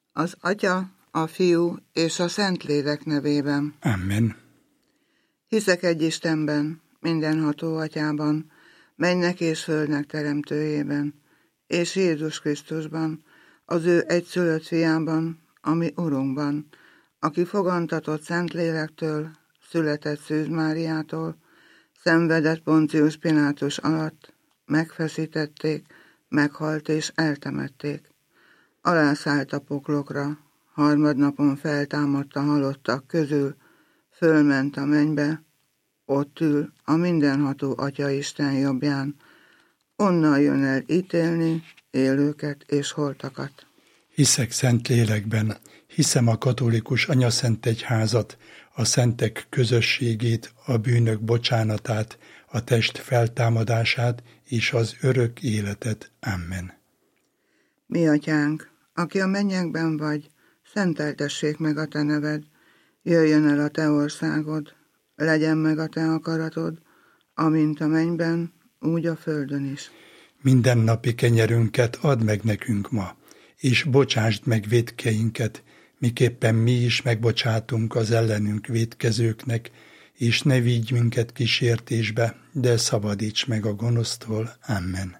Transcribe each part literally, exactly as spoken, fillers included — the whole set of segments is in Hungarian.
Az Atya, a Fiú és a Szentlélek nevében. Amen. Hiszek egy Istenben, mindenható Atyában, mennek és földnek teremtőjében, és Jézus Krisztusban, az ő egyszülött fiában, ami Urunkban, aki fogantatott Szentlélektől, született Szűz Máriától, szenvedett Poncius Pilátus alatt, megfeszítették, meghalt és eltemették. Alászállt a poklokra, harmadnapon feltámadt a halottak közül, fölment a mennybe, ott ül a mindenható Atya Isten jobbján, onnan jön el ítélni élőket és holtakat. Hiszek szent lélekben, hiszem a katolikus anyaszentegyházat, a szentek közösségét, a bűnök bocsánatát, a test feltámadását és az örök életet. Amen. Mi Atyánk, aki a mennyekben vagy, szenteltessék meg a te neved, jöjjön el a te országod, legyen meg a te akaratod, amint a mennyben, úgy a földön is. Mindennapi kenyerünket add meg nekünk ma, és bocsásd meg vétkeinket, miképpen mi is megbocsátunk az ellenünk vétkezőknek, és ne vigy minket kísértésbe, de szabadíts meg a gonosztól. Amen.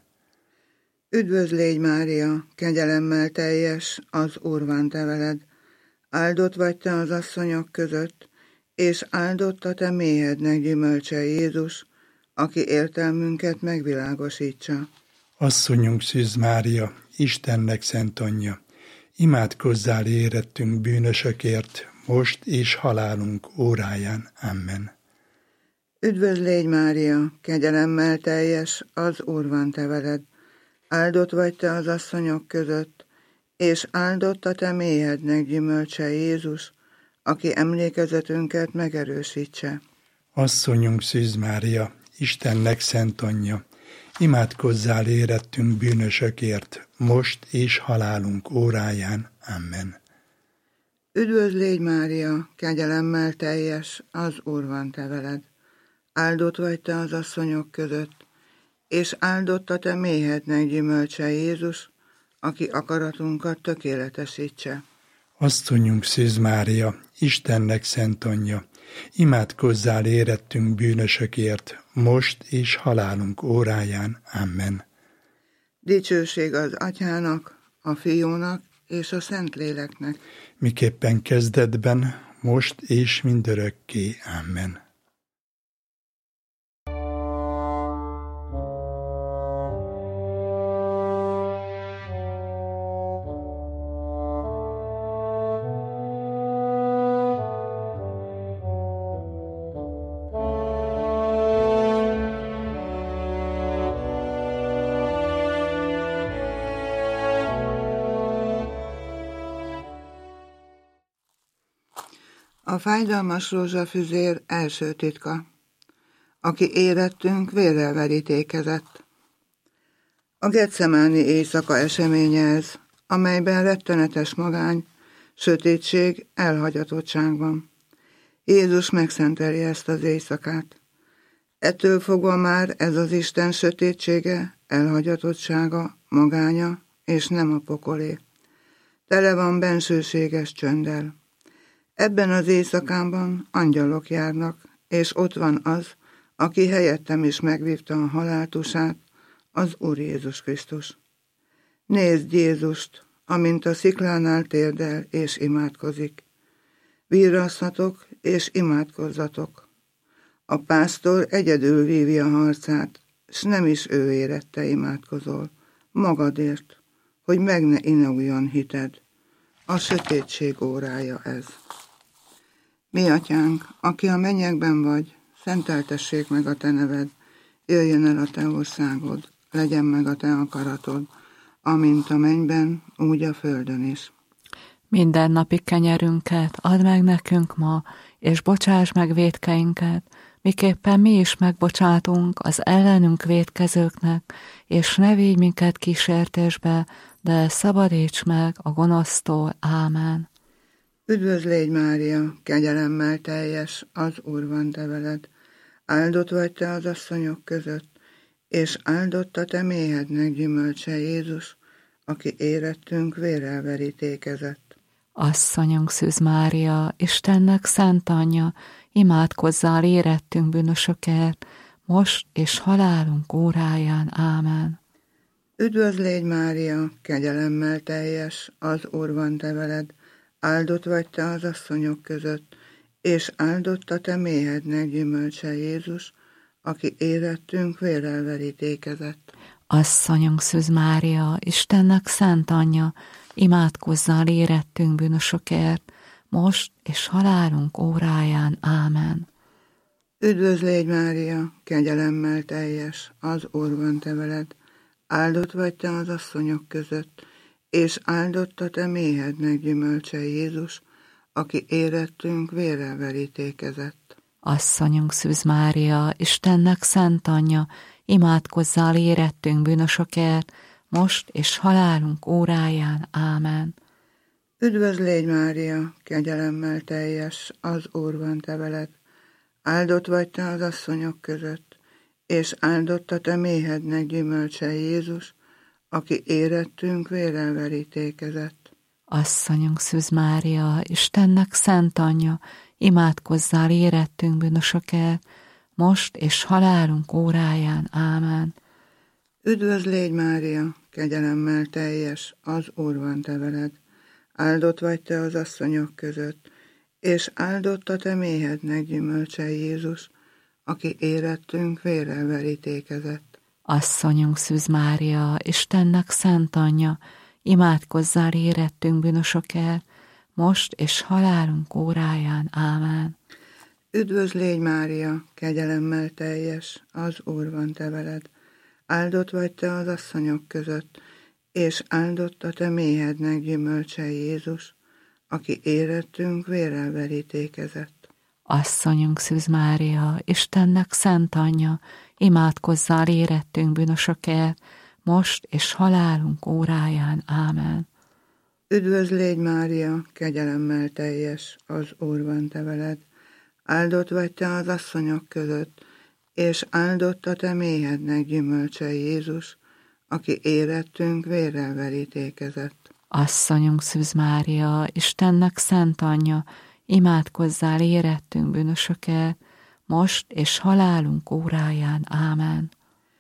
Üdvözl légy, Mária, kegyelemmel teljes, az Úr van te veled. Áldott vagy te az asszonyok között, és áldott a te méhednek gyümölcse Jézus, aki értelmünket megvilágosítsa. Asszonyunk Szűz Mária, Istennek szent anyja, imádkozzál érettünk bűnösökért, most és halálunk óráján. Amen. Üdvözl légy, Mária, kegyelemmel teljes, az Úr van te veled. Áldott vagy te az asszonyok között, és áldott a te méhednek gyümölcse Jézus, aki emlékezetünket megerősítse. Asszonyunk Szűz Mária, Istennek szent anyja, imádkozzál érettünk bűnösökért, most és halálunk óráján. Amen. Üdvözl légy, Mária, kegyelemmel teljes, az Úr van te veled. Áldott vagy te az asszonyok között, és áldott a te méhednek gyümölcse Jézus, aki akaratunkat tökéletesítse. Asszonyunk Szűz Mária, Istennek szent anyja, imádkozzál érettünk bűnösökért, most és halálunk óráján. Amen. Dicsőség az Atyának, a Fiúnak és a Szentléleknek, miképpen kezdetben, most és mindörökké. Amen. A fájdalmas rózsafüzér első titka, aki érettünk vérrel verítékezett. A Getsemáni éjszaka eseménye ez, amelyben rettenetes magány, sötétség, elhagyatottság van. Jézus megszenteli ezt az éjszakát. Ettől fogva már ez az Isten sötétsége, elhagyatottsága, magánya, és nem a pokolé. Tele van bensőséges csönddel. Ebben az éjszakában angyalok járnak, és ott van az, aki helyettem is megvívta a haláltusát, az Úr Jézus Krisztus. Nézd Jézust, amint a sziklánál térdel és imádkozik. Virrasszatok és imádkozzatok. A pásztor egyedül vívja a harcát, s nem is ő érette imádkozol, magadért, hogy meg ne inuljon hited. A sötétség órája ez. Mi Atyánk, aki a mennyekben vagy, szenteltessék meg a te neved, jöjjön el a te országod, legyen meg a te akaratod, amint a mennyben, úgy a földön is. Mindennapi kenyerünket add meg nekünk ma, és bocsáss meg vétkeinket, miképpen mi is megbocsátunk az ellenünk vétkezőknek, és ne vigy minket kísértésbe, de szabadíts meg a gonosztól. Ámen. Üdvözl légy, Mária, kegyelemmel teljes, az Úr van te veled. Áldott vagy te az asszonyok között, és áldott a te méhednek gyümölcse Jézus, aki érettünk vérrel verítékezett. Asszonyunk Szűz Mária, Istennek szent anyja, imádkozzál érettünk bűnösökért, most és halálunk óráján. Ámen. Üdvözl légy, Mária, kegyelemmel teljes, az Úr van te veled, áldott vagy te az asszonyok között, és áldott a te méhednek gyümölcse Jézus, aki érettünk vérrel verítékezett. Asszonyunk Szűz Mária, Istennek szent anyja, imádkozzál érettünk bűnösökért, most és halálunk óráján. Ámen. Üdvözl légy, Mária, kegyelemmel teljes, az Úr van te veled, áldott vagy te az asszonyok között, és áldott a te méhednek gyümölcse Jézus, aki érettünk vérrel verítékezett. Asszonyunk Szűz Mária, Istennek szent anyja, imádkozzál érettünk bűnösökért, most és halálunk óráján. Ámen. Üdvözl légy, Mária, kegyelemmel teljes, az Úr van te veled, áldott vagy te az asszonyok között, és áldott a te méhednek gyümölcse Jézus, aki érettünk vérrel verítékezett. Asszonyunk Szűz Mária, Istennek szent anyja, imádkozzál érettünk bűnösökért, most és halálunk óráján. Ámen. Üdvözl légy, Mária, kegyelemmel teljes, az Úr van te veled, áldott vagy te az asszonyok között, és áldott a te méhednek gyümölcse Jézus, aki érettünk vérrel verítékezett. Asszonyunk Szűz Mária, Istennek szent anyja, imádkozzál érettünk bűnösökért, most és halálunk óráján. Ámen. Üdvözl légy, Mária, kegyelemmel teljes, az Úr van te veled, áldott vagy te az asszonyok között, és áldott a te méhednek gyümölcse Jézus, aki érettünk vérrel verítékezett. Asszonyunk Szűz Mária, Istennek szent anyja, imádkozzál érettünk bűnösökért, most és halálunk óráján. Ámen. Üdvözl légy, Mária, kegyelemmel teljes, az Úr van te veled, áldott vagy te az asszonyok között, és áldott a te méhednek gyümölcse Jézus, aki érettünk vérrel verítékezett. Asszonyunk Szűz Mária, Istennek szent anyja, imádkozzál érettünk bűnösökért, most és halálunk óráján. Ámen.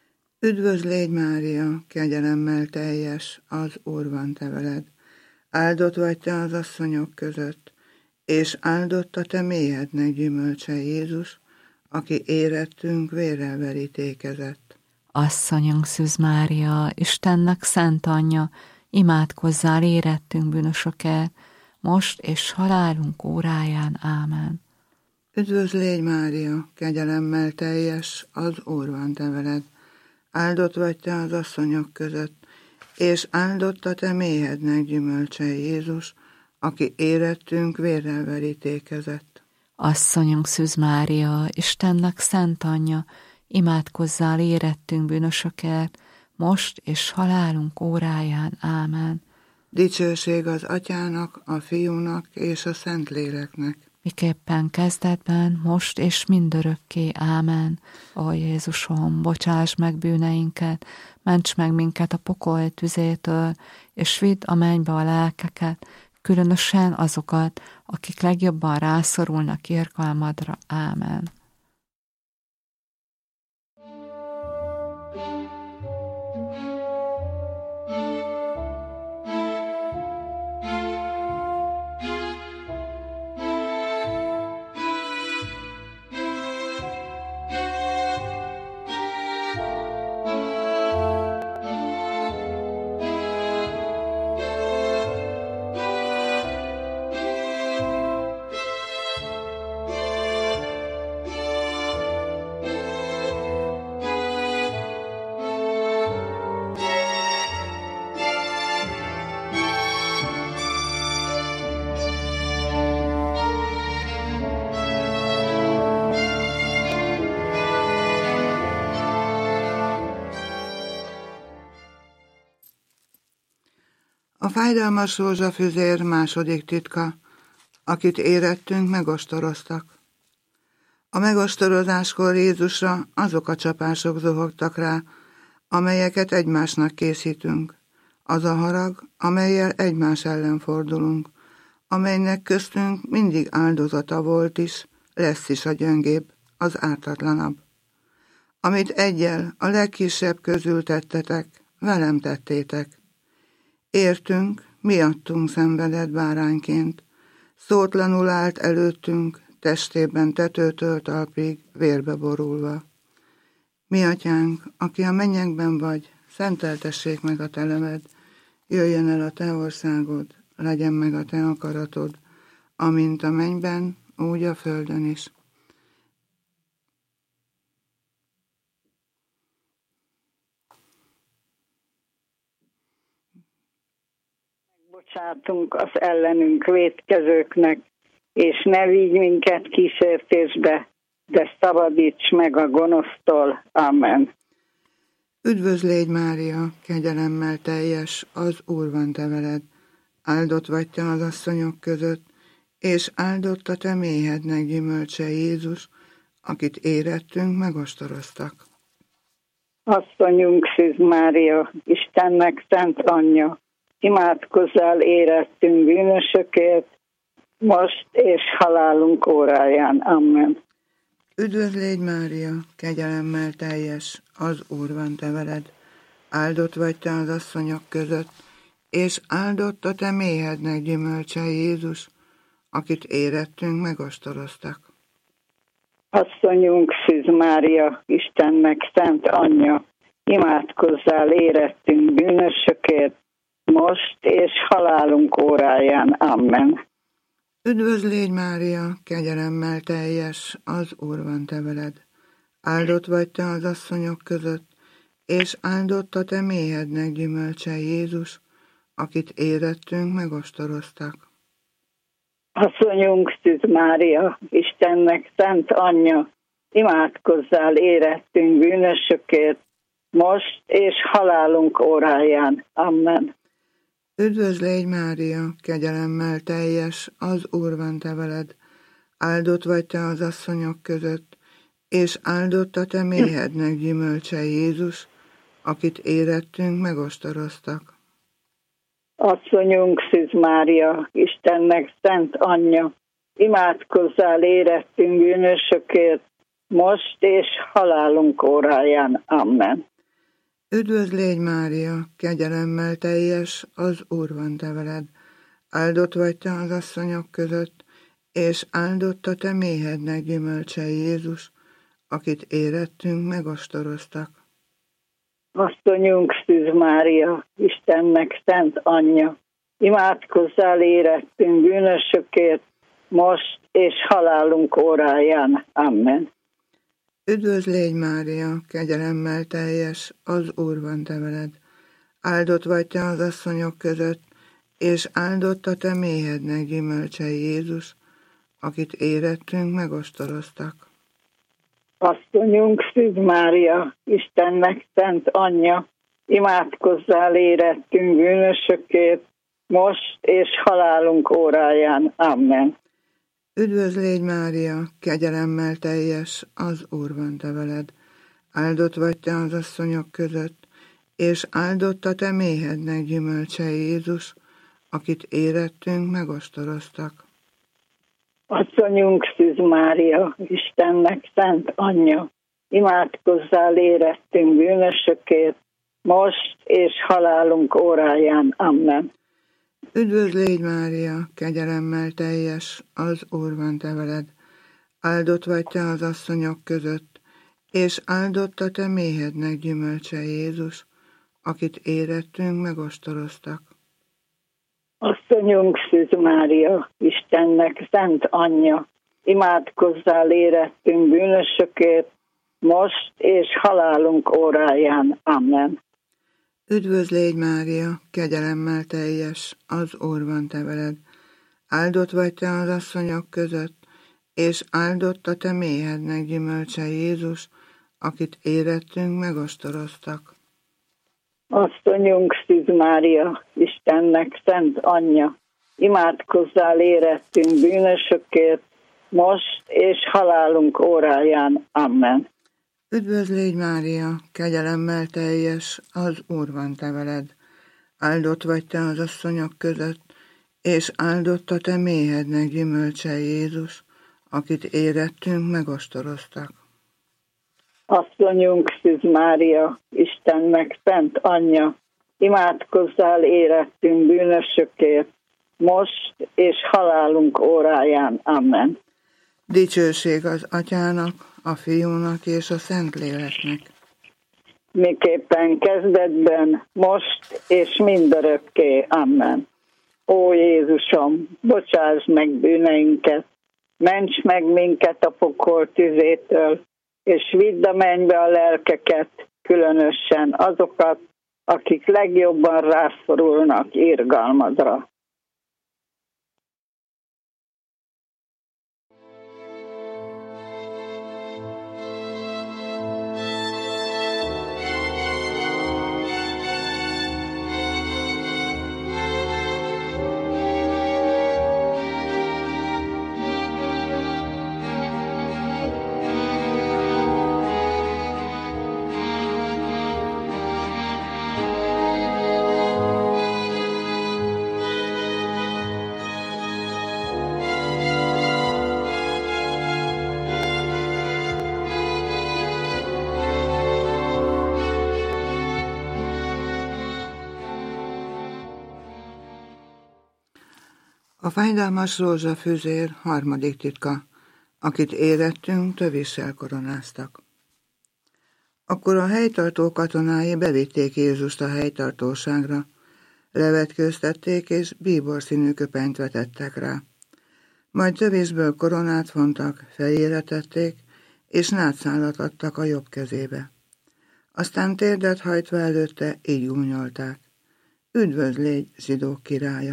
Üdvözl légy, Mária, kegyelemmel teljes, az Úr van te veled, áldott vagy te az asszonyok között, és áldott a te méhednek gyümölcse Jézus, aki érettünk vérrel verítékezett. Asszonyunk Szűz Mária, Istennek szent anyja, imádkozzál érettünk bűnösökért, most és halálunk óráján. Ámen. Üdvözl légy, Mária, kegyelemmel teljes, az Úr van te veled, áldott vagy te az asszonyok között, és áldott a te méhednek gyümölcse Jézus, aki érettünk vérrel verítékezett. Asszonyunk Szűz Mária, Istennek szent anyja, imádkozzál érettünk bűnösökért, most és halálunk óráján. Ámen. Dicsőség az Atyának, a Fiúnak és a Szentléleknek. Miképpen kezdetben, most és mindörökké. Ámen. Ó Jézusom, bocsáss meg bűneinket, ments meg minket a pokol tüzétől, és vidd a mennybe a lelkeket, különösen azokat, akik legjobban rászorulnak irgalmadra. Ámen. A fájdalmas rózsafüzér második titka, akit érettünk megostoroztak. A megostorozáskor Jézusra azok a csapások zuhogtak rá, amelyeket egymásnak készítünk, az a harag, amellyel egymás ellen fordulunk, amelynek köztünk mindig áldozata volt is, lesz is a gyöngébb, az ártatlanabb. Amit egyel a legkisebb közül tettetek, velem tettétek. Értünk, miattunk szenvedett bárányként, szótlanul állt előttünk, testében tetőtől talpig, vérbe borulva. Mi atyánk, aki a mennyekben vagy, szenteltessék meg a te neved, jöjjön el a te országod, legyen meg a te akaratod, amint a mennyben, úgy a földön is. Bocsátunk az ellenünk vétkezőknek, és ne vigy minket kísértésbe, de szabadíts meg a gonosztól. Amen. Üdvözl légy, Mária, kegyelemmel teljes, az Úr van te veled. Áldott vagy te az asszonyok között, és áldott a te méhednek gyümölcse Jézus, akit érettünk, megostoroztak. Asszonyunk Szűz Mária, Istennek szent anyja, imádkozzál érettünk bűnösökért, most és halálunk óráján. Amen. Üdvözl légy, Mária, kegyelemmel teljes, az Úr van te veled. Áldott vagy te az asszonyok között, és áldott a te méhednek gyümölcse Jézus, akit érettünk, megostoroztak. Asszonyunk Szűz Mária, Istennek szent anyja, imádkozzál érettünk bűnösökért, most és halálunk óráján. Amen. Üdvözl légy, Mária, kegyelemmel teljes, az Úr van te veled. Áldott vagy te az asszonyok között, és áldott a te méhednek gyümölcse Jézus, akit érettünk, megostoroztak. Asszonyunk Szűz Mária, Istennek szent anyja, imádkozzál érettünk bűnösökért, most és halálunk óráján. Amen. Üdvözl légy, Mária, kegyelemmel teljes, az Úr van te veled. Áldott vagy te az asszonyok között, és áldott a te méhednek gyümölcse Jézus, akit érettünk, megostoroztak. Asszonyunk Szűz Mária, Istennek szent anyja, imádkozzál érettünk bűnösökért, most és halálunk óráján. Amen. Üdvözl légy, Mária, kegyelemmel teljes, az Úr van te veled. Áldott vagy te az asszonyok között, és áldott a te méhednek gyümölcse Jézus, akit érettünk, megostoroztak. Asszonyunk Szűz Mária, Istennek szent anyja, imádkozzál érettünk bűnösökért, most és halálunk óráján. Amen. Üdvözl légy, Mária, kegyelemmel teljes, az Úr van te veled. Áldott vagy te az asszonyok között, és áldott a te méhednek gyümölcse Jézus, akit érettünk, megostoroztak. Asszonyunk Szűz Mária, Istennek szent anyja, imádkozzál érettünk bűnösökért, most és halálunk óráján. Amen. Üdvözl légy, Mária, kegyelemmel teljes, az Úr van te veled. Áldott vagy te az asszonyok között, és áldott a te méhednek gyümölcse Jézus, akit érettünk, megostoroztak. Asszonyunk Szűz Mária, Istennek szent anyja, imádkozzál érettünk bűnösökért, most és halálunk óráján. Amen. Üdvözl légy, Mária, kegyelemmel teljes, az Úr van te veled. Áldott vagy te az asszonyok között, és áldott a te méhednek gyümölcse Jézus, akit érettünk, megostoroztak. Asszonyunk Szűz Mária, Istennek szent anyja, imádkozzál érettünk bűnösökért, most és halálunk óráján. Amen. Üdvözl légy, Mária, kegyelemmel teljes, az Úr van te veled. Áldott vagy te az asszonyok között, és áldott a te méhednek gyümölcse Jézus, akit érettünk, megostoroztak. Asszonyunk Szűz Mária, Istennek szent anyja, imádkozzál érettünk bűnösökért, most és halálunk óráján. Amen. Üdvözl légy, Mária, kegyelemmel teljes, az Úr van te veled. Áldott vagy te az asszonyok között, és áldott a te méhednek gyümölcse Jézus, akit érettünk megostoroztak. Asszonyunk Szűz Mária, Istennek szent anyja, imádkozzál érettünk bűnösökért, most és halálunk óráján. Amen. Dicsőség az Atyának, a Fiúnak és a Szentléleknek. Miképpen kezdetben, most és mindörökké. Amen. Ó Jézusom, bocsáss meg bűneinket, ments meg minket a pokol tüzétől, és vidd a mennybe a lelkeket, különösen azokat, akik legjobban rászorulnak irgalmadra. A fájdalmas rózsafüzér harmadik titka, akit érettünk tövissel koronáztak. Akkor a helytartó katonái bevitték Jézust a helytartóságra, levetkőztették és bíborszínű köpenyt vetettek rá. Majd tövisből koronát vontak, fejére tették, és nátszálat adtak a jobb kezébe. Aztán térdet hajtva előtte így gúnyolták: üdvözlégy, zsidók királya!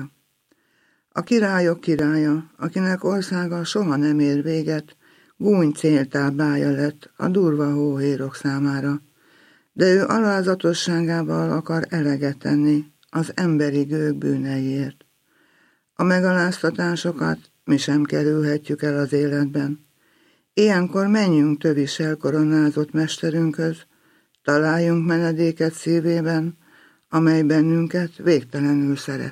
A királyok királya, akinek országa soha nem ér véget, gúny céltáblája lett a durva hóhérok számára, de ő alázatosságával akar eleget tenni az emberi gőg bűneiért. A megaláztatásokat mi sem kerülhetjük el az életben. Ilyenkor menjünk tövissel koronázott mesterünkhöz, találjunk menedéket szívében, amely bennünket végtelenül szeret.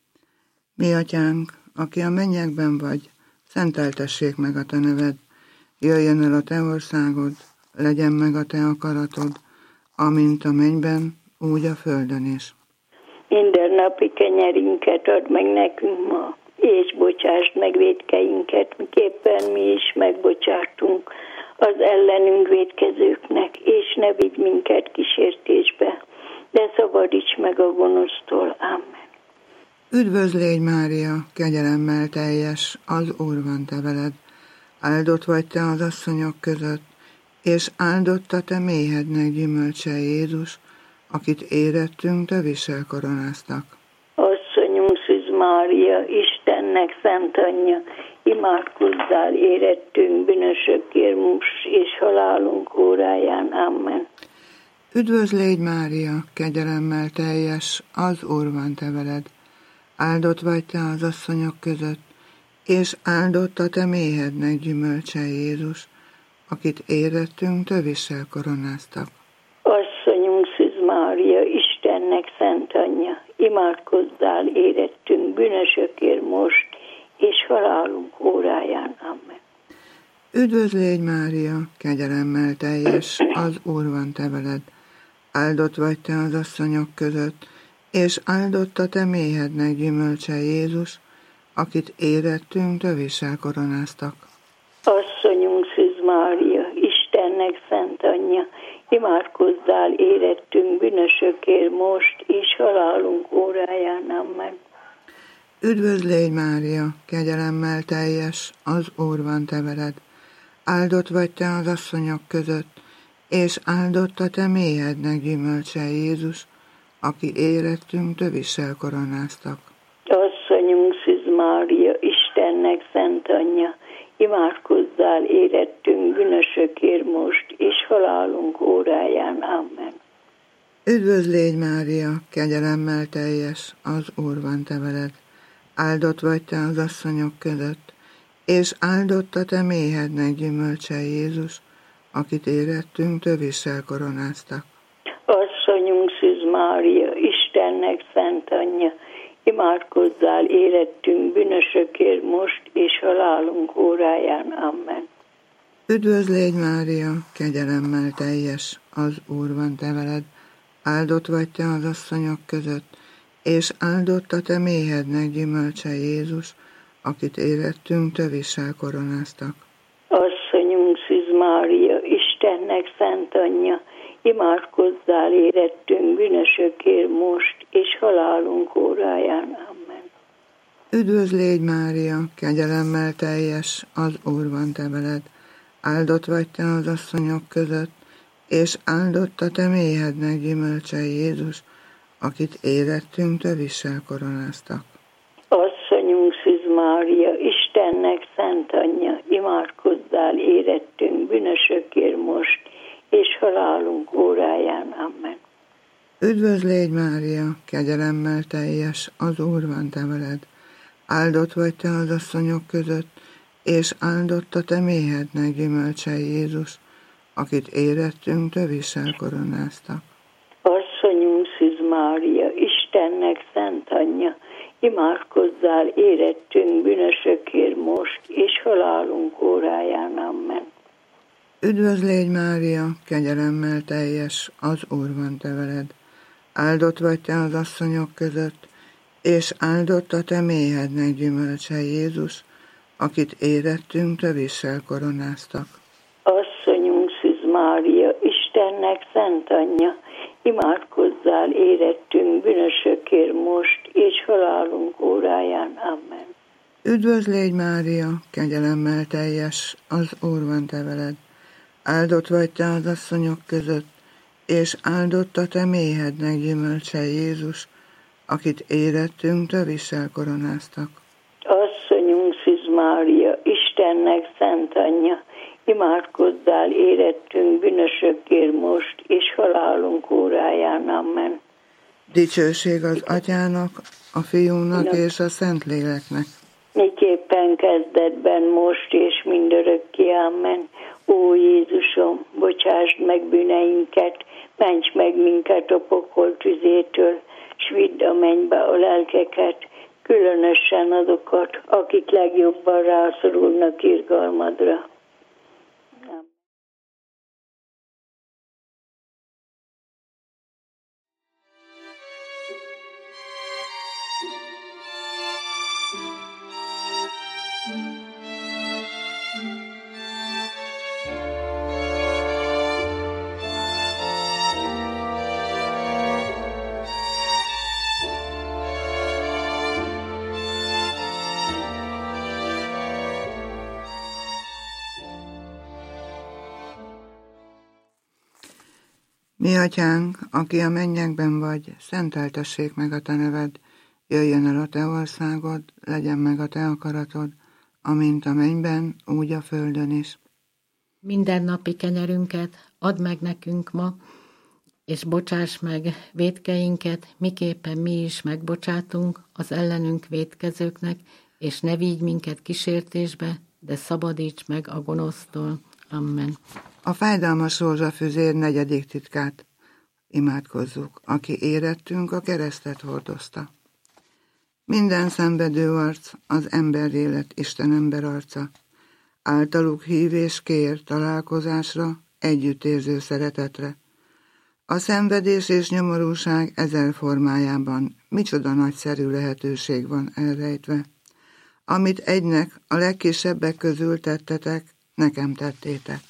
Mi atyánk, aki a mennyekben vagy, szenteltessék meg a te neved, jöjjön el a te országod, legyen meg a te akaratod, amint a mennyben, úgy a földön is. Minden napi kenyerünket add meg nekünk ma, és bocsásd meg vétkeinket, miképpen mi is megbocsátunk az ellenünk vétkezőknek, és ne vigy minket kísértésbe, de szabadíts meg a gonosztól. Amen. Üdvözlégy Mária, kegyelemmel teljes, az Úr van te veled, áldott vagy te az asszonyok között, és áldott a te méhednek gyümölcse Jézus, akit érettünk tövissel koronáztak. Asszonyunk Szűz Mária, Istennek szent anyja, imádkozzál érettünk bűnösökért most és halálunk óráján. Amen. Üdvözlégy Mária, kegyelemmel teljes, az Úr van te veled, áldott vagy te az asszonyok között, és áldott a te méhednek gyümölcse Jézus, akit érettünk tövissel koronáztak. Asszonyunk Szűz Mária, Istennek szent anyja, imádkozzál érettünk bűnösökért most, és halálunk óráján. Amen. Üdvözlégy Mária, kegyelemmel teljes, az Úr van te veled, áldott vagy te az asszonyok között, és áldott a te méhednek gyümölcse Jézus, akit érettünk tövissel koronáztak. Asszonyunk Szűz Mária, Istennek szent anyja, imádkozzál érettünk bűnösökért most, és halálunk óráján. Amen. Üdvözlégy Mária, kegyelemmel teljes, az Úr van te veled, áldott vagy te az asszonyok között, és áldott a te méhednek gyümölcse Jézus, aki érettünk tövissel koronáztak. Asszonyunk Szűz Mária, Istennek szent anyja, imádkozzál érettünk bűnösökért most, és halálunk óráján. Amen. Üdvözlégy Mária, kegyelemmel teljes, az Úr van te veled, áldott vagy te az asszonyok között, és áldott a te méhednek gyümölcse Jézus, akit érettünk tövissel koronáztak. Asszonyunk Szűz Mária, Istennek szent anyja, imádkozzál érettünk bűnösökért most és halálunk óráján. Amen. Üdvözl légy, Mária, kegyelemmel teljes, az Úr van te veled, áldott vagy te az asszonyok között, és áldott a te méhednek gyümölcse Jézus, akit érettünk tövissel koronáztak. Asszonyunk Szűz Mária, Istennek szent anyja, imádkozzál érettünk bűnösökért most, és halálunk óráján. Amen. Üdvözl légy, Mária, kegyelemmel teljes, az Úr van te veled, áldott vagy te az asszonyok között, és áldott a te méhednek gyümölcse Jézus, akit érettünk tövissel koronáztak. Asszonyunk Szűz Mária, Istennek szent anyja, imádkozzál érettünk bűnösökért most, és halálunk óráján. Amen. Üdvözl légy, Mária, kegyelemmel teljes, az Úr van te veled, áldott vagy te az asszonyok között, és áldott a te méhednek gyümölcse Jézus, akit érettünk tövissel koronáztak. Asszonyunk Szűz Mária, Istennek szent anyja, imádkozzál érettünk bűnösökért most, és halálunk óráján. Amen. Üdvözl légy, Mária, kegyelemmel teljes, az Úr van te veled, áldott vagy te az asszonyok között, és áldott a te méhednek gyümölcse Jézus, akit érettünk tövissel koronáztak. Asszonyunk Szűz Mária, Istennek szent anyja, imádkozzál érettünk bűnösökért most, és halálunk óráján. Amen. Üdvözl légy, Mária, kegyelemmel teljes, az Úr van te veled, áldott vagy te az asszonyok között, és áldott a te méhednek gyümölcse Jézus, akit érettünk tövissel koronáztak. Asszonyunk Szűz Mária, Istennek szent anyja, imádkozzál érettünk bűnösökért most, és halálunk óráján. Amen. Dicsőség az Atyának, a Fiúnak no. és a Szentléleknek. Miképpen kezdetben, most és mindörökké. Amen. Ó Jézusom, bocsásd meg bűneinket, ments meg minket a pokol tüzétől, s vidd a mennybe a lelkeket, különösen azokat, akik legjobban rászorulnak irgalmadra. Mi atyánk, aki a mennyekben vagy, szenteltessék meg a te neved, jöjjön el a te országod, legyen meg a te akaratod, amint a mennyben, úgy a földön is. Minden napi kenyerünket add meg nekünk ma, és bocsáss meg vétkeinket, miképpen mi is megbocsátunk az ellenünk vétkezőknek, és ne vigy minket kísértésbe, de szabadíts meg a gonosztól. Amen. A fájdalmas rózsafüzér negyedik titkát imádkozzuk, aki érettünk a keresztet hordozta. Minden szenvedő arc az ember élet Isten ember arca. Általuk hív és kér találkozásra, együttérző szeretetre. A szenvedés és nyomorúság ezer formájában micsoda nagyszerű lehetőség van elrejtve. Amit egynek, a legkisebbek közül tettetek, nekem tettétek.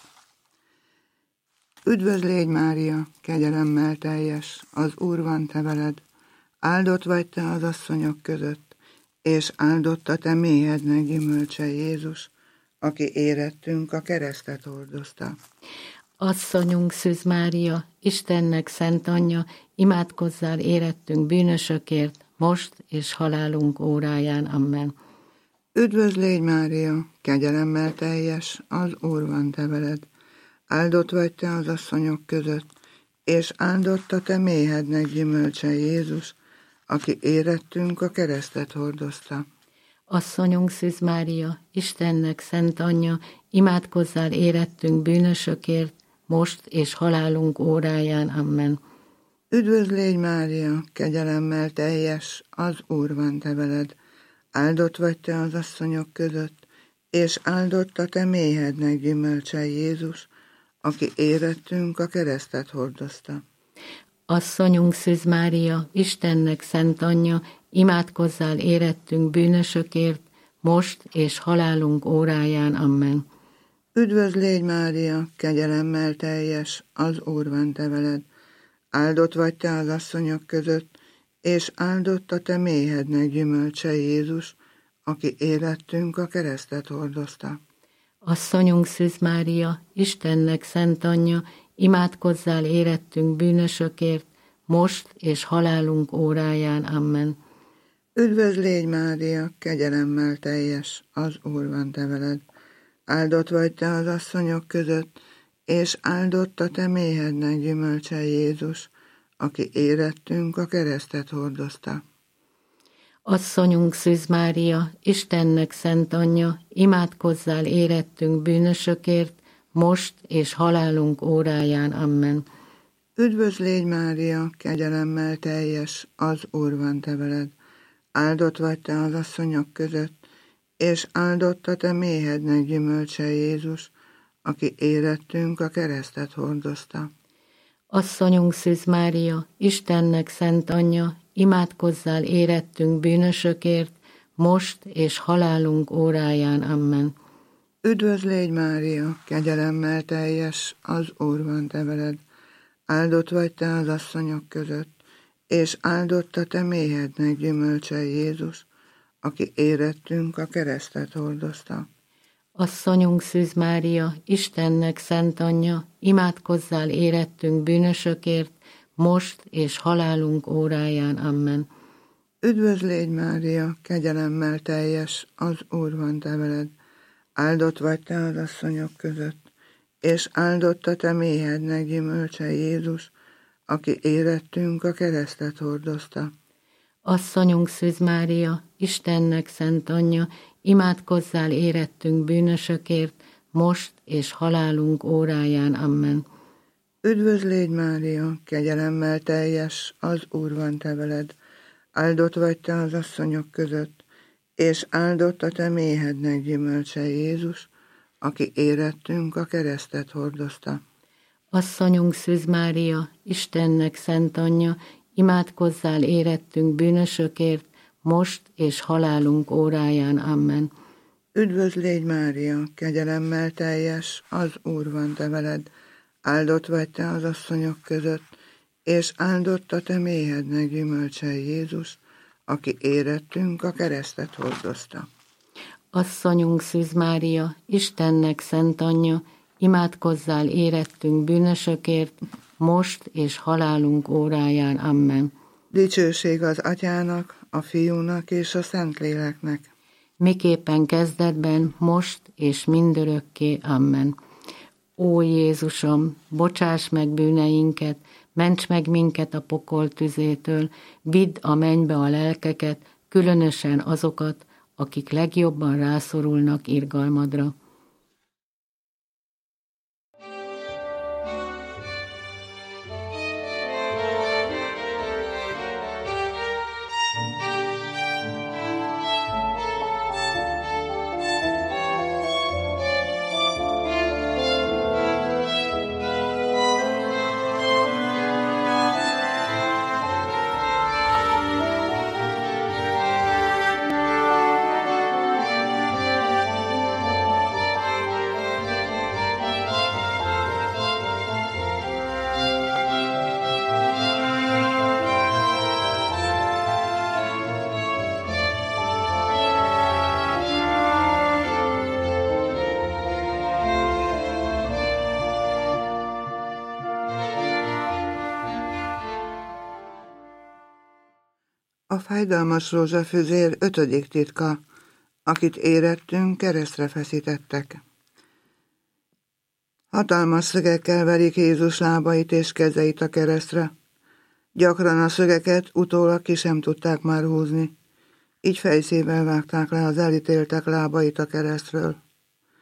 Üdvözl légy, Mária, kegyelemmel teljes, az Úr van te veled, áldott vagy te az asszonyok között, és áldott a te méhednek gyümölcse Jézus, aki érettünk a keresztet hordozta. Asszonyunk Szűz Mária, Istennek szent anyja, imádkozzál érettünk bűnösökért, most és halálunk óráján. Amen. Üdvözl légy, Mária, kegyelemmel teljes, az Úr van te veled, áldott vagy te az asszonyok között, és áldott a te méhednek gyümölcse Jézus, aki érettünk a keresztet hordozta. Asszonyunk Szűz Mária, Istennek szent anyja, imádkozzál érettünk bűnösökért, most és halálunk óráján. Amen. Üdvözl légy, Mária, kegyelemmel teljes, az Úr van te veled. Áldott vagy te az asszonyok között, és áldott a te méhednek gyümölcse, Jézus, aki érettünk a keresztet hordozta. Asszonyunk Szűz Mária, Istennek szent anyja, imádkozzál érettünk bűnösökért, most és halálunk óráján. Amen. Üdvözl légy, Mária, kegyelemmel teljes, az Úr van te veled. Áldott vagy te az asszonyok között, és áldott a te méhednek gyümölcse, Jézus, aki érettünk a keresztet hordozta. Asszonyunk Szűz Mária, Istennek szent anyja, imádkozzál érettünk bűnösökért, most és halálunk óráján. Amen. Üdvözl légy, Mária, kegyelemmel teljes, az Úr van te veled. Áldott vagy te az asszonyok között, és áldott a te méhednek gyümölcse, Jézus, aki érettünk a keresztet hordozta. Asszonyunk Szűz Mária, Istennek szent anyja, imádkozzál érettünk bűnösökért, most és halálunk óráján. Amen. Üdvözl légy, Mária, kegyelemmel teljes, az Úr van te veled. Áldott vagy te az asszonyok között, és áldott a te méhednek gyümölcse, Jézus, aki érettünk a keresztet hordozta. Asszonyunk Szűz Mária, Istennek szent anyja, imádkozzál érettünk bűnösökért, most és halálunk óráján. Amen. Üdvözl légy, Mária, kegyelemmel teljes, az Úr van te veled. Áldott vagy te az asszonyok között, és áldott a te méhednek gyümölcse, Jézus, aki érettünk a keresztet hordozta. Asszonyunk Szűz Mária, Istennek szent anyja, imádkozzál érettünk bűnösökért, most és halálunk óráján. Amen. Üdvözl légy, Mária, kegyelemmel teljes, az Úr van te veled. Áldott vagy te az asszonyok között, és áldott a te méhednek gyümölcse, Jézus, aki érettünk a keresztet hordozta. Asszonyunk Szűz Mária, Istennek szent anyja, imádkozzál érettünk bűnösökért, most és halálunk óráján. Amen. Üdvözl légy, Mária, kegyelemmel teljes, az Úr van te veled. Áldott vagy te az asszonyok között, és áldott a te méhednek gyümölcse, Jézus, aki érettünk a keresztet hordozta. Asszonyunk Szűz Mária, Istennek szent anyja, imádkozzál érettünk bűnösökért, most és halálunk óráján. Amen. Üdvözl légy, Mária, kegyelemmel teljes, az Úr van te veled. Áldott vagy te az asszonyok között, és áldott a te méhednek gyümölcse, Jézus, aki érettünk a keresztet hordozta. Asszonyunk Szűz Mária, Istennek szent anyja, imádkozzál érettünk bűnösökért, most és halálunk óráján. Amen. Dicsőség az Atyának, a Fiúnak és a Szentléleknek. Miképpen kezdetben, most és mindörökké. Amen. Ó Jézusom, bocsáss meg bűneinket, ments meg minket a pokol tüzétől, vidd a mennybe a lelkeket, különösen azokat, akik legjobban rászorulnak irgalmadra. A fájdalmas rózsafüzér ötödik titka, akit érettünk, keresztre feszítettek. Hatalmas szögekkel verik Jézus lábait és kezeit a keresztre. Gyakran a szögeket utólag ki sem tudták már húzni, így fejszével vágták le az elítéltek lábait a keresztről.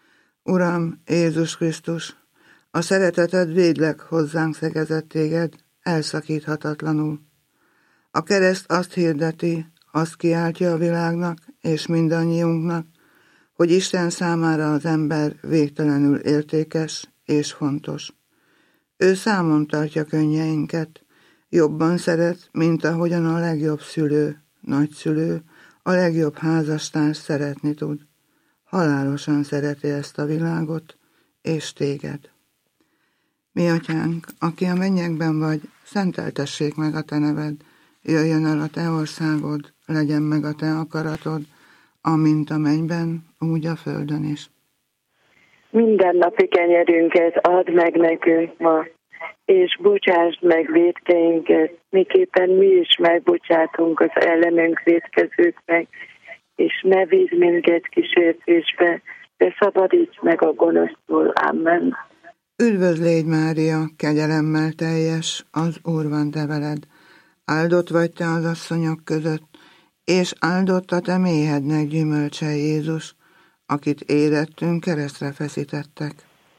Uram, Jézus Krisztus, a szereteted védlek hozzánk szegezett téged, elszakíthatatlanul. A kereszt azt hirdeti, azt kiáltja a világnak és mindannyiunknak, hogy Isten számára az ember végtelenül értékes és fontos. Ő számon tartja könnyeinket, jobban szeret, mint ahogyan a legjobb szülő, nagyszülő, a legjobb házastárs szeretni tud. Halálosan szereti ezt a világot és téged. Mi atyánk, aki a mennyekben vagy, szenteltessék meg a te neved, jöjjön el a te országod, legyen meg a te akaratod, amint a mennyben, úgy a földön is. Mindennapi kenyerünket add meg nekünk ma, és bocsásd meg vétkeinket, miképpen mi is megbocsátunk az ellenünk vétkezőknek, és ne vidd minket kísértésbe, de szabadíts meg a gonosztól. Amen. Üdvözl légy, Mária, kegyelemmel teljes, az Úr van te veled. Áldott vagy te az asszonyok között, és áldott a te méhednek gyümölcse Jézus, akit érettünk keresztre feszítettek.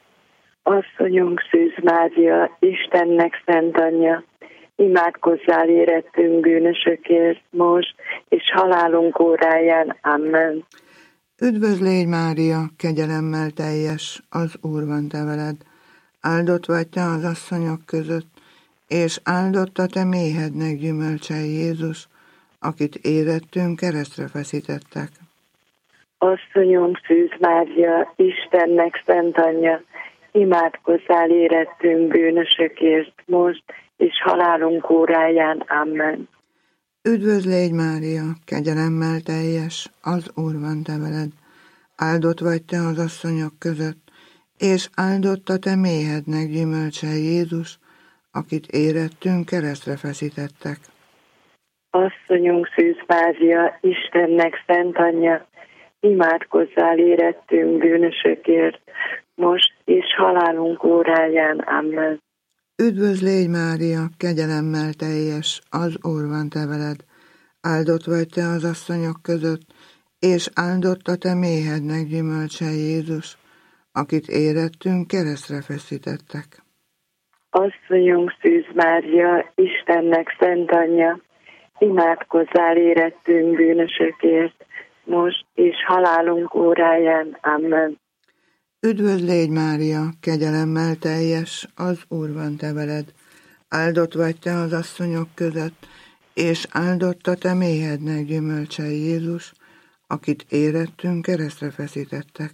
Asszonyunk Szűz Mária, Istennek szent anyja, imádkozzál érettünk bűnösökért, most és halálunk óráján. Amen. Üdvözl légy, Mária, kegyelemmel teljes, az Úr van te veled. Áldott vagy te az asszonyok között, és áldott a te méhednek gyümölcse Jézus, akit érettünk keresztre feszítettek. Asszonyunk Szűz Mária, Istennek szent anyja, imádkozzál érettünk bűnösökért, most és halálunk óráján. Amen. Üdvözl légy, Mária, kegyelemmel teljes, az Úr van te veled. Áldott vagy te az asszonyok között, és áldott a te méhednek gyümölcse Jézus, akit érettünk keresztre feszítettek. Asszonyunk Szűz Mária, Istennek szent anyja, imádkozzál érettünk bűnösökért, most és halálunk óráján. Amen. Üdvözl légy, Mária, kegyelemmel teljes, az Úr van te veled. Áldott vagy te az asszonyok között, és áldott a te méhednek gyümölcse Jézus, akit érettünk keresztre feszítettek. Asszonyunk Szűz Mária, Istennek szent anyja, imádkozzál érettünk bűnösökért, most és halálunk óráján. Amen. Üdvözl légy, Mária, kegyelemmel teljes, az Úr van te veled. Áldott vagy te az asszonyok között, és áldott a te méhednek gyümölcse Jézus, akit érettünk keresztre feszítettek.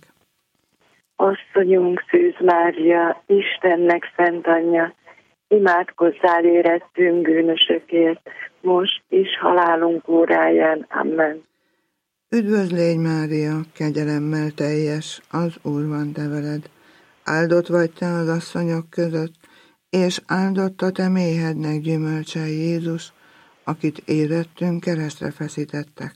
Asszonyunk Szűz Mária, Istennek szent anyja, imádkozzál érettünk bűnösökért, most és halálunk óráján. Amen. Üdvözl légy, Mária, kegyelemmel teljes, az Úr van te veled. Áldott vagy te az asszonyok között, és áldott a te méhednek gyümölcse Jézus, akit érettünk keresztre feszítettek.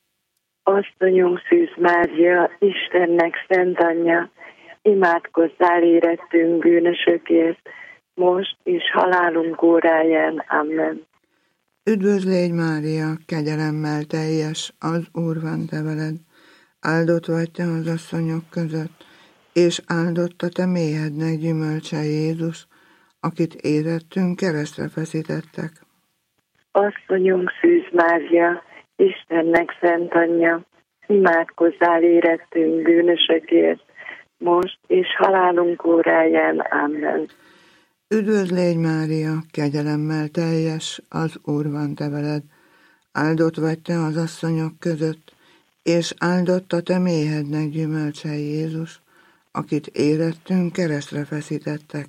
Asszonyunk Szűz Mária, Istennek szent anyja, imádkozzál érettünk bűnösökért, most és halálunk óráján. Amen. Üdvözl légy, Mária, kegyelemmel teljes, az Úr van te veled. Áldott vagy te az asszonyok között, és áldott a te méhednek gyümölcse Jézus, akit érettünk keresztre feszítettek. Asszonyunk Szűz Mária, Istennek szent anyja, imádkozzál érettünk bűnösökért, most és halálunk óráján. Amen. Üdvözl légy, Mária, kegyelemmel teljes, az Úr van te veled. Áldott vagy te az asszonyok között, és áldott a te méhednek gyümölcse Jézus, akit érettünk keresztre feszítettek.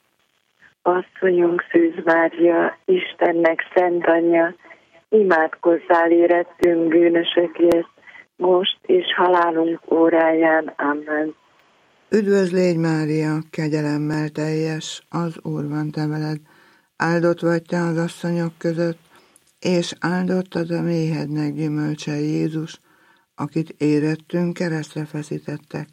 Asszonyunk Szűz Mária, Istennek szent anyja, imádkozzál érettünk bűnösökért, most és halálunk óráján. Amen. Üdvözl légy, Mária, kegyelemmel teljes, az Úr van te veled. Áldott vagy te az asszonyok között, és áldott a te méhednek gyümölcse Jézus, akit érettünk keresztre feszítettek.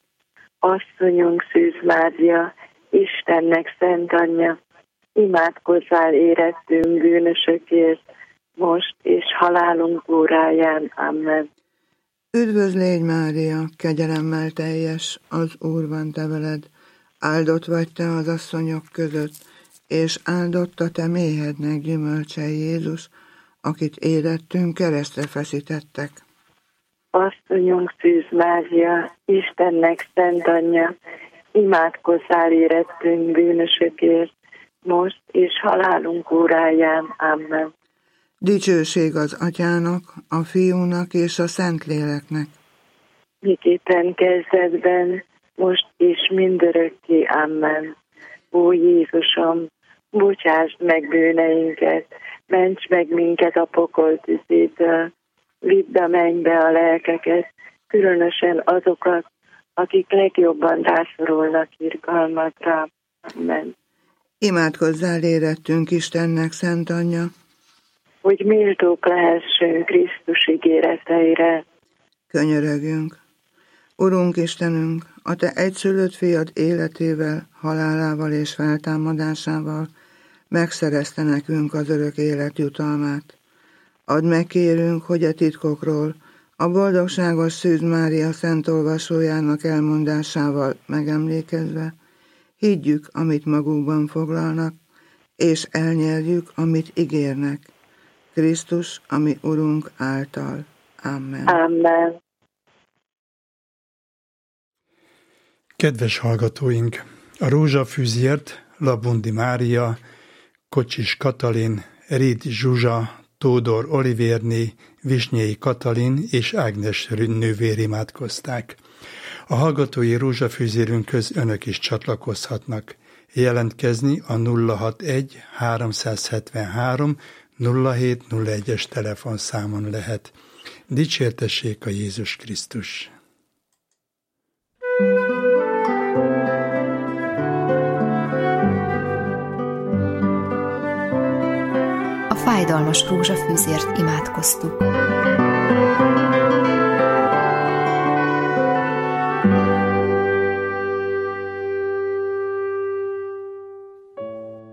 Asszonyunk Szűz Mária, Istennek szent anyja, imádkozzál érettünk bűnösökért, most és halálunk óráján. Amen. Üdvözl légy, Mária, kegyelemmel teljes, az Úr van te veled. Áldott vagy te az asszonyok között, és áldott a te méhednek gyümölcsei, Jézus, akit érettünk keresztre feszítettek. Asszonyunk Szűz Mária, Istennek szent anyja, imádkozzál érettünk bűnösökért, most és halálunk óráján. Amen. Dicsőség az Atyának, a Fiúnak és a Szentléleknek. Miképpen kezdetben, most és mindörökké. Amen. Ó Jézusom, bocsásd meg bűneinket, ments meg minket a pokol tüzétől, vidd a mennybe a lelkeket, különösen azokat, akik legjobban rászorulnak irgalmadra. Amen. Imádkozzál érettünk Istennek szent anyja, hogy méltók lehessünk Krisztus ígéreteire. Könyörögjünk. Urunk Istenünk, a te egyszülött fiad életével, halálával és feltámadásával megszerezte nekünk az örök élet jutalmát. Add meg, kérünk, hogy a titkokról, a boldogságos Szűz Mária szent olvasójának elmondásával megemlékezve, higgyük, amit magukban foglalnak, és elnyerjük, amit ígérnek. Krisztus, ami Urunk által. Amen. Amen. Kedves hallgatóink! A rózsafűzért Labundi Mária, Kocsis Katalin, Rédi Zsuzsa, Tódor Olivérné, Visnyei Katalin és Ágnes nővér imádkozták. A hallgatói rózsafűzérünkhöz önök is csatlakozhatnak. Jelentkezni a nulla hatvanegy háromszázhetvenhárom nulla hét nulla egyes telefonszámon lehet. Dicsértessék a Jézus Krisztus! A fájdalmas rózsafűzért imádkoztuk.